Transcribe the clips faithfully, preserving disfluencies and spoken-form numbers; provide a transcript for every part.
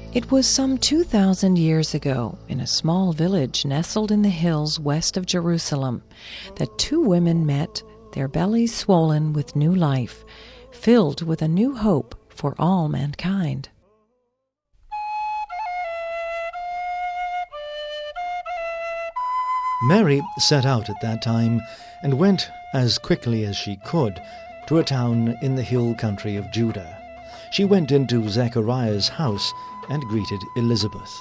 It was some two thousand years ago, in a small village nestled in the hills west of Jerusalem, that two women met, their bellies swollen with new life, filled with a new hope for all mankind. Mary set out at that time and went as quickly as she could to a town in the hill country of Judah. She went into Zechariah's house and greeted Elizabeth.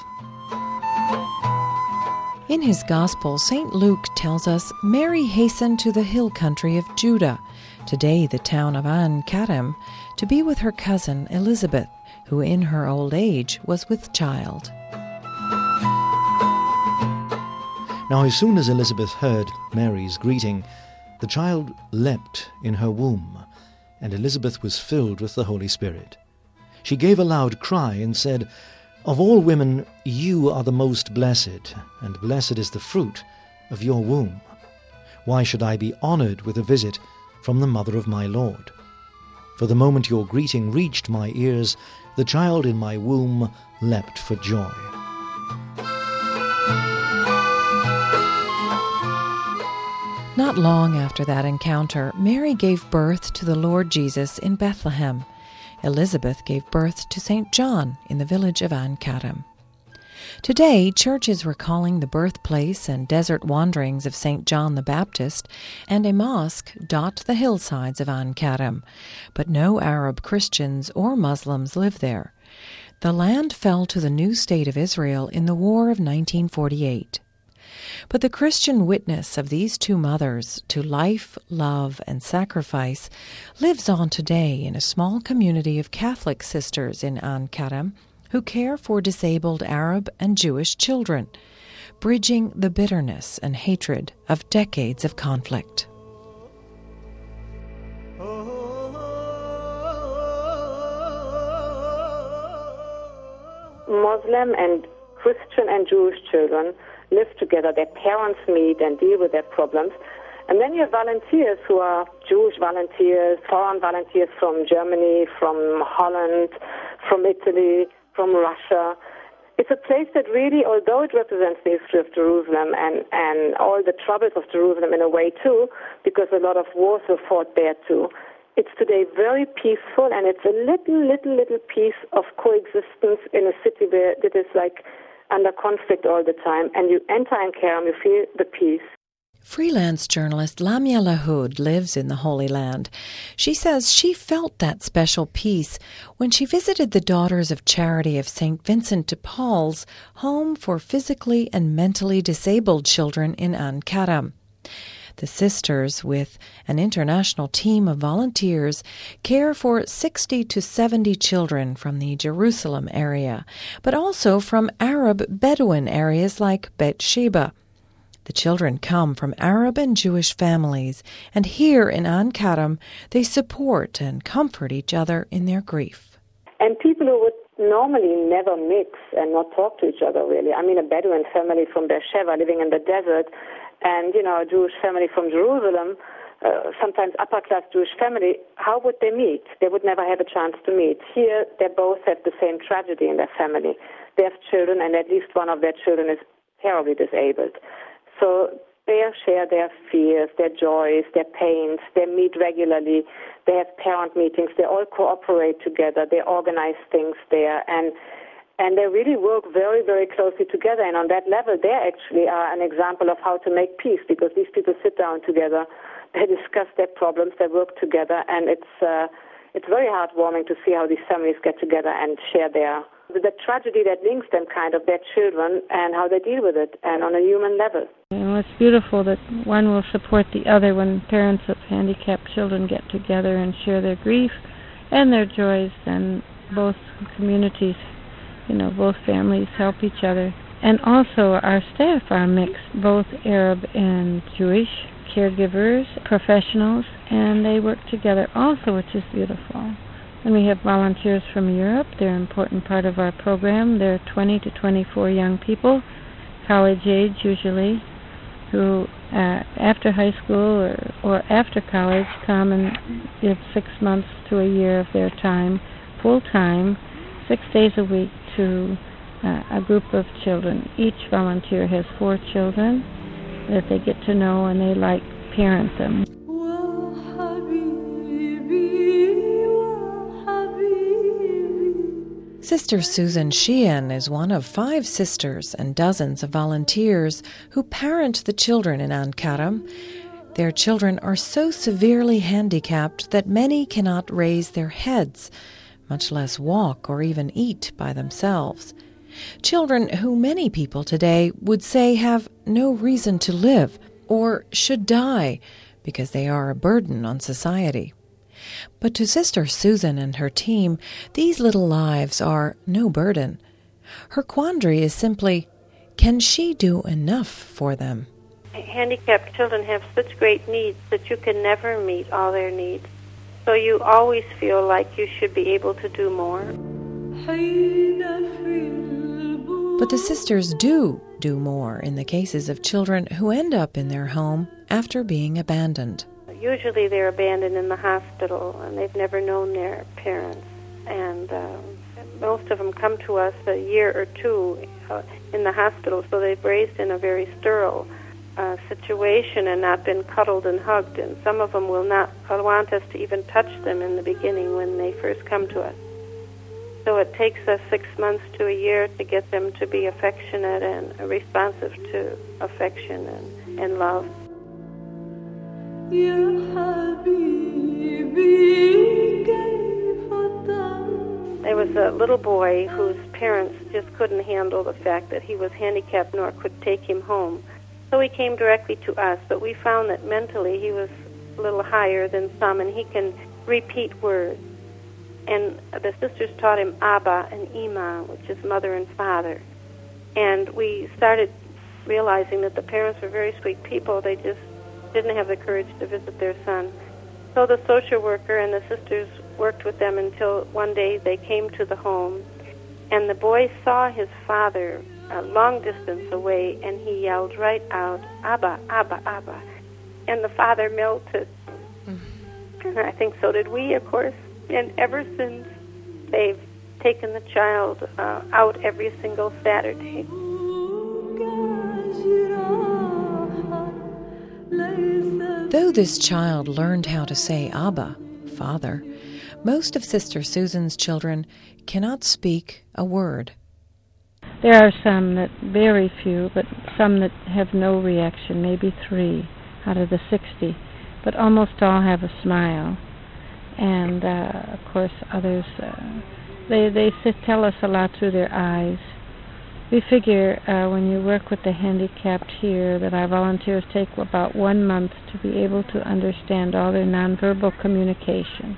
In his Gospel, Saint Luke tells us Mary hastened to the hill country of Judah, today the town of An Karim, to be with her cousin Elizabeth, who in her old age was with child. Now as soon as Elizabeth heard Mary's greeting, the child leapt in her womb, and Elizabeth was filled with the Holy Spirit. She gave a loud cry and said, "Of all women, you are the most blessed, and blessed is the fruit of your womb. Why should I be honored with a visit from the mother of my Lord? For the moment your greeting reached my ears, the child in my womb leapt for joy." Not long after that encounter, Mary gave birth to the Lord Jesus in Bethlehem. Elizabeth gave birth to Saint John in the village of An Karim. Today, churches recalling the birthplace and desert wanderings of Saint John the Baptist and a mosque dot the hillsides of An Karim, but no Arab Christians or Muslims live there. The land fell to the new state of Israel in the War of nineteen forty-eight. But the Christian witness of these two mothers to life, love, and sacrifice lives on today in a small community of Catholic sisters in An Karim who care for disabled Arab and Jewish children, bridging the bitterness and hatred of decades of conflict. Muslim and Christian and Jewish children live together. Their parents meet and deal with their problems. And then you have volunteers who are Jewish volunteers, foreign volunteers from Germany, from Holland, from Italy, from Russia. It's a place that really, although it represents the history of Jerusalem and, and all the troubles of Jerusalem in a way too, because a lot of wars were fought there too, it's today very peaceful, and it's a little, little, little piece of coexistence in a city where it is like under conflict all the time, and you enter An Karim, you feel the peace. Freelance journalist Lamia Lahoud lives in the Holy Land. She says she felt that special peace when she visited the Daughters of Charity of Saint Vincent de Paul's home for physically and mentally disabled children in An Karim. The sisters, with an international team of volunteers, care for sixty to seventy children from the Jerusalem area, but also from Arab Bedouin areas like Bet Sheba. The children come from Arab and Jewish families, and here in An Karim, they support and comfort each other in their grief. And people who would normally never mix and not talk to each other, really. I mean, a Bedouin family from Beersheba living in the desert, and, you know, a Jewish family from Jerusalem, uh, sometimes upper-class Jewish family, how would they meet? They would never have a chance to meet. Here, they both have the same tragedy in their family. They have children, and at least one of their children is terribly disabled. So they share their fears, their joys, their pains. They meet regularly. They have parent meetings. They all cooperate together. They organize things there, and And they really work very, very closely together. And on that level, they actually are an example of how to make peace, because these people sit down together, they discuss their problems, they work together, and it's uh, it's very heartwarming to see how these families get together and share their the tragedy that links them, kind of, their children, and how they deal with it, and on a human level. You know, it's beautiful that one will support the other when parents of handicapped children get together and share their grief and their joys, and both communities, you know, both families help each other. And also our staff are mixed, both Arab and Jewish, caregivers, professionals, and they work together also, which is beautiful. And we have volunteers from Europe. They're an important part of our program. They're twenty to twenty-four young people, college age usually, who uh, after high school or, or after college come and give six months to a year of their time, full time, six days a week, to uh, a group of children. Each volunteer has four children that they get to know, and they like parent them. Sister Susan Sheehan is one of five sisters and dozens of volunteers who parent the children in An Karam. Their children are so severely handicapped that many cannot raise their heads, much less walk or even eat by themselves. Children who many people today would say have no reason to live or should die because they are a burden on society. But to Sister Susan and her team, these little lives are no burden. Her quandary is simply, can she do enough for them? Handicapped children have such great needs that you can never meet all their needs. So you always feel like you should be able to do more. But the sisters do do more in the cases of children who end up in their home after being abandoned. Usually they're abandoned in the hospital, and they've never known their parents. And um, most of them come to us a year or two uh, in the hospital, so they've raised in a very sterile uh, situation and not been cuddled and hugged. And some of them will not want us to even touch them in the beginning when they first come to us. So it takes us six months to a year to get them to be affectionate and responsive to affection and, and love. There was a little boy whose parents just couldn't handle the fact that he was handicapped nor could take him home. So he came directly to us, but we found that mentally he was a little higher than some, and he can repeat words. And the sisters taught him Abba and Ima, which is mother and father. And we started realizing that the parents were very sweet people. They just didn't have the courage to visit their son. So the social worker and the sisters worked with them until one day they came to the home, and the boy saw his father a long distance away, and he yelled right out, Abba, Abba, Abba. And the father melted. Mm-hmm. And I think so did we, of course. And ever since, they've taken the child uh, out every single Saturday. Though this child learned how to say Abba, Father, most of Sister Susan's children cannot speak a word. There are some that, very few, but some that have no reaction, maybe three out of the sixty, but almost all have a smile. And, uh, of course, others, uh, they, they sit, tell us a lot through their eyes. We figure uh, when you work with the handicapped here that our volunteers take about one month to be able to understand all their nonverbal communication.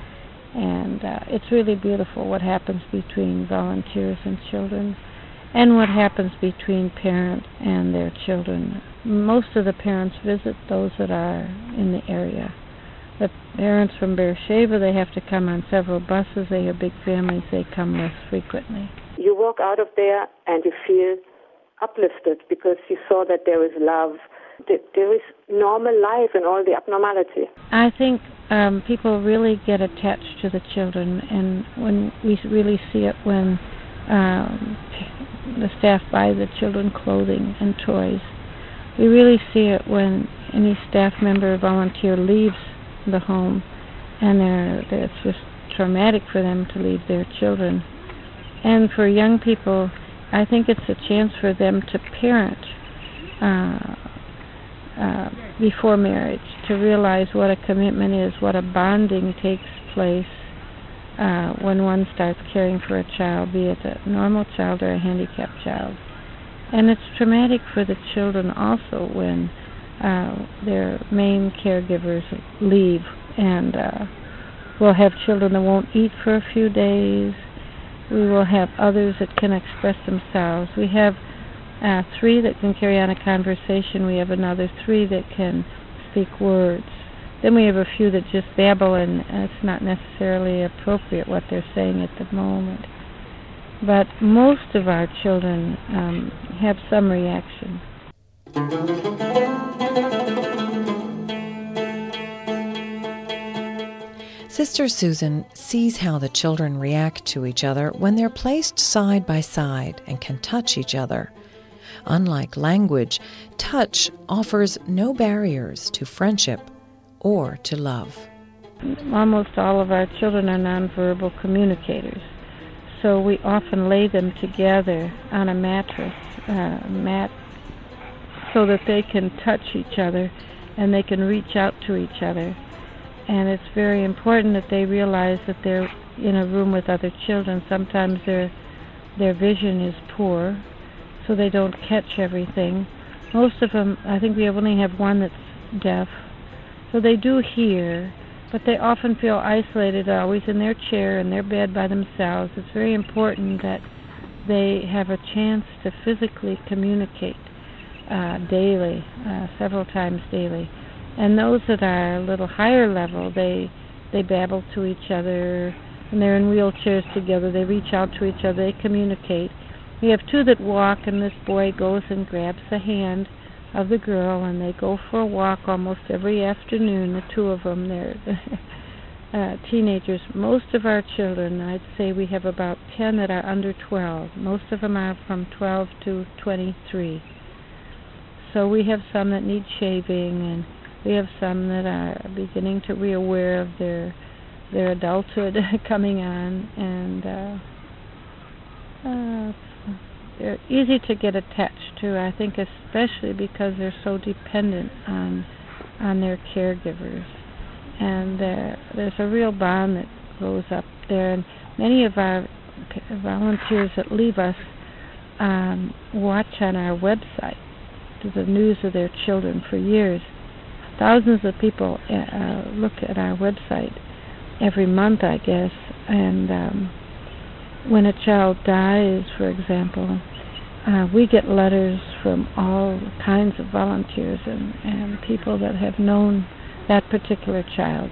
And uh, it's really beautiful what happens between volunteers and children and what happens between parent and their children. Most of the parents visit those that are in the area. The parents from Beersheba, they have to come on several buses. They have big families. They come less frequently. You walk out of there and you feel uplifted because you saw that there is love. There is normal life in all the abnormality. I think um, people really get attached to the children, and when we really see it when um, the staff buy the children clothing and toys. We really see it when any staff member or volunteer leaves the home, and they're, they're, it's just traumatic for them to leave their children. And for young people, I think it's a chance for them to parent uh, uh, before marriage, to realize what a commitment is, what a bonding takes place uh, when one starts caring for a child, be it a normal child or a handicapped child. And it's traumatic for the children also when uh, their main caregivers leave, and uh, we'll have children that won't eat for a few days. We will have others that can express themselves. We have uh, three that can carry on a conversation. We have another three that can speak words. Then we have a few that just babble, and it's not necessarily appropriate what they're saying at the moment. But most of our children um, have some reaction. Sister Susan sees how the children react to each other when they're placed side by side and can touch each other. Unlike language, touch offers no barriers to friendship or to love. Almost all of our children are nonverbal communicators, so we often lay them together on a mattress, uh, mat, so that they can touch each other and they can reach out to each other. And it's very important that they realize that they're in a room with other children. Sometimes their their vision is poor, so they don't catch everything. Most of them, I think we only have one that's deaf, so they do hear, but they often feel isolated, always in their chair, in their bed by themselves. It's very important that they have a chance to physically communicate uh, daily, uh, several times daily. And those that are a little higher level, they they babble to each other, and they're in wheelchairs together. They reach out to each other. They communicate. We have two that walk, and this boy goes and grabs the hand of the girl, and they go for a walk almost every afternoon, the two of them. They're uh, teenagers. Most of our children, I'd say we have about ten that are under twelve. Most of them are from twelve to twenty-three. So we have some that need shaving, and we have some that are beginning to be aware of their their adulthood coming on, and uh, uh, they're easy to get attached to, I think, especially because they're so dependent on on their caregivers. And uh, there's a real bond that grows up there. And many of our volunteers that leave us um, watch on our website the news of their children for years. Thousands of people uh, look at our website every month, I guess, and um, when a child dies, for example, uh, we get letters from all kinds of volunteers and, and people that have known that particular child,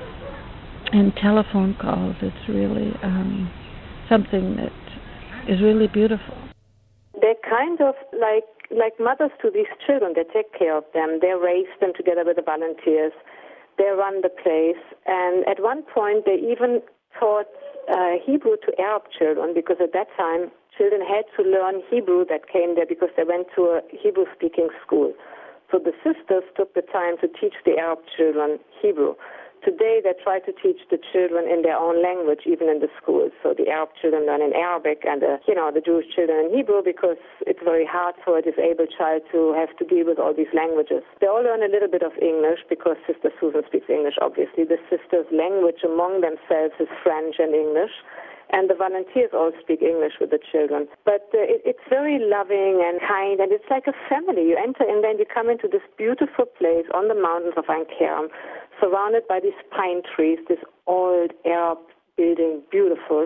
and telephone calls. It's really um, something that is really beautiful. They're kind of like like mothers to these children. They take care of them. They raise them together with the volunteers. They run the place. And at one point, they even taught uh, Hebrew to Arab children, because at that time, children had to learn Hebrew that came there because they went to a Hebrew-speaking school. So the sisters took the time to teach the Arab children Hebrew. Today, they try to teach the children in their own language, even in the schools. So the Arab children learn in Arabic, and the, you know, the Jewish children in Hebrew, because it's very hard for a disabled child to have to deal with all these languages. They all learn a little bit of English, because Sister Susan speaks English, obviously. The sisters' language among themselves is French and English, and the volunteers all speak English with the children. But uh, it, it's very loving and kind, and it's like a family. You enter and then you come into this beautiful place on the mountains of Ein Kerem, surrounded by these pine trees, this old Arab building, beautiful.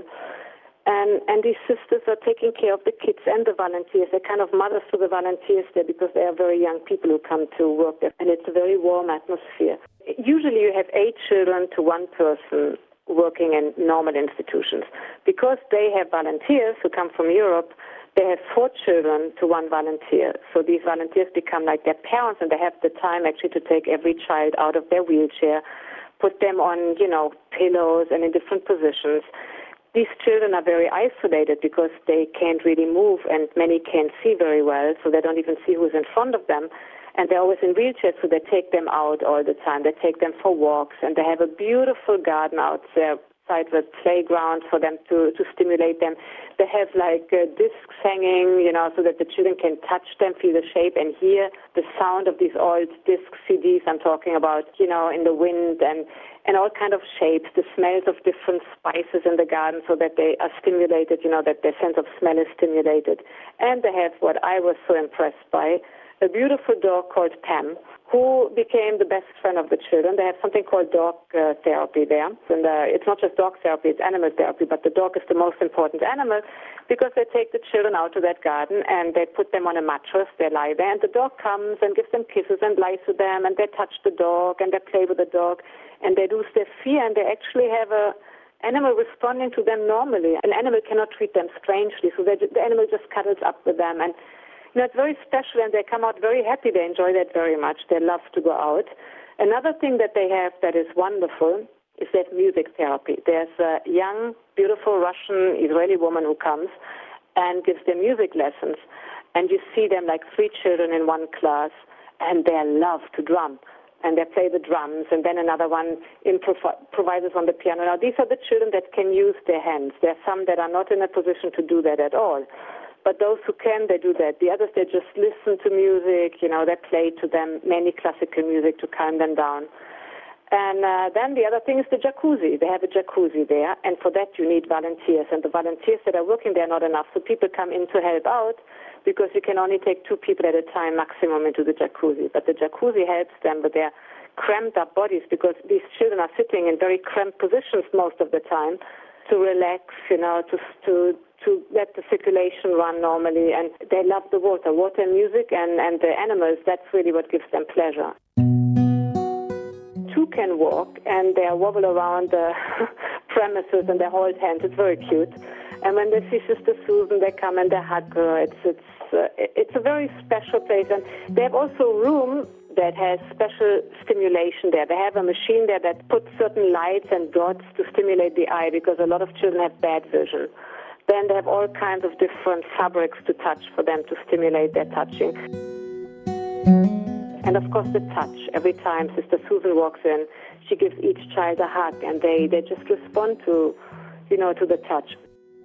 And and these sisters are taking care of the kids and the volunteers. They're kind of mothers to the volunteers there, because they are very young people who come to work there. And it's a very warm atmosphere. Usually you have eight children to one person working in normal institutions. Because they have volunteers who come from Europe, they have four children to one volunteer. So these volunteers become like their parents, and they have the time actually to take every child out of their wheelchair, put them on, you know, pillows and in different positions. These children are very isolated because they can't really move, and many can't see very well, so they don't even see who's in front of them. And they're always in wheelchairs, so they take them out all the time. They take them for walks, and they have a beautiful garden out there, outside the playground for them to, to stimulate them. They have like uh, discs hanging, you know, so that the children can touch them, feel the shape, and hear the sound of these old disc C Ds I'm talking about, you know, in the wind, and, and all kind of shapes, the smells of different spices in the garden, so that they are stimulated, you know, that their sense of smell is stimulated. And they have what I was so impressed by, a beautiful dog called Pam, who became the best friend of the children. They have something called dog uh, therapy there. And uh, it's not just dog therapy, it's animal therapy, but the dog is the most important animal, because they take the children out to that garden and they put them on a mattress, they lie there, and the dog comes and gives them kisses and lies with them, and they touch the dog and they play with the dog, and they lose their fear, and they actually have a animal responding to them normally. An animal cannot treat them strangely, so they, the animal just cuddles up with them. And you know, it's very special, and they come out very happy. They enjoy that very much. They love to go out. Another thing that they have that is wonderful is they have music therapy. There's a young, beautiful Russian Israeli woman who comes and gives them music lessons. And you see them like three children in one class, and they love to drum. And they play the drums, and then another one improvises on the piano. Now, these are the children that can use their hands. There are some that are not in a position to do that at all. But those who can, they do that. The others, they just listen to music, you know, they play to them, mainly classical music to calm them down. And uh, then the other thing is the jacuzzi. They have a jacuzzi there, and for that you need volunteers. And the volunteers that are working there are not enough, so people come in to help out, because you can only take two people at a time maximum into the jacuzzi. But the jacuzzi helps them with their cramped up bodies, because these children are sitting in very cramped positions most of the time, to relax, you know, to to to let the circulation run normally. And they love the water. Water and music and, and the animals, that's really what gives them pleasure. Two can walk, and they wobble around the premises, and they hold hands. It's very cute. And when they see Sister Susan, they come and they hug her. It's it's uh, it's a very special place, and they have also a room that has special stimulation there. They have a machine there that puts certain lights and dots to stimulate the eye, because a lot of children have bad vision. Then they have all kinds of different fabrics to touch for them to stimulate their touching. And of course the touch. Every time Sister Susan walks in, she gives each child a hug, and they, they just respond to, you know, to the touch.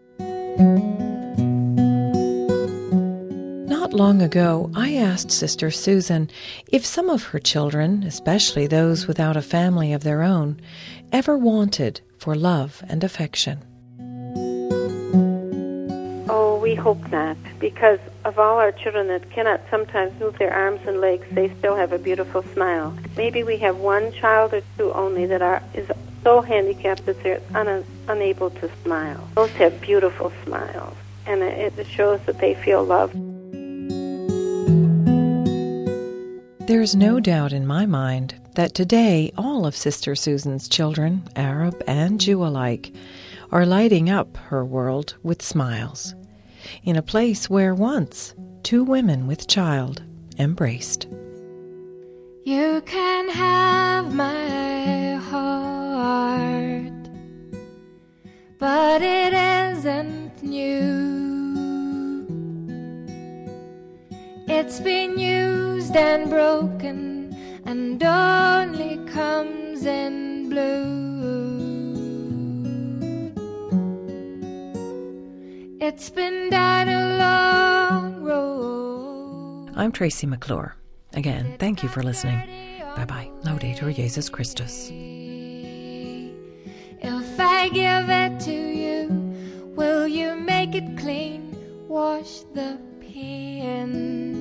Not long ago, I asked Sister Susan if some of her children, especially those without a family of their own, ever wanted for love and affection. Oh, we hope not, because of all our children that cannot sometimes move their arms and legs, they still have a beautiful smile. Maybe we have one child or two only that are is so handicapped that they're un, unable to smile. Those have beautiful smiles, and it, it shows that they feel loved. There's no doubt in my mind that today all of Sister Susan's children, Arab and Jew alike, are lighting up her world with smiles, in a place where once two women with child embraced. You can have my heart, but it isn't new. It's been used and broken and only comes in blue. It's been down a long road. I'm Tracy McClure. Again, thank you for listening. Bye-bye. Laudetur Jesus Christus. If I give it to you, will you make it clean? Wash the pin.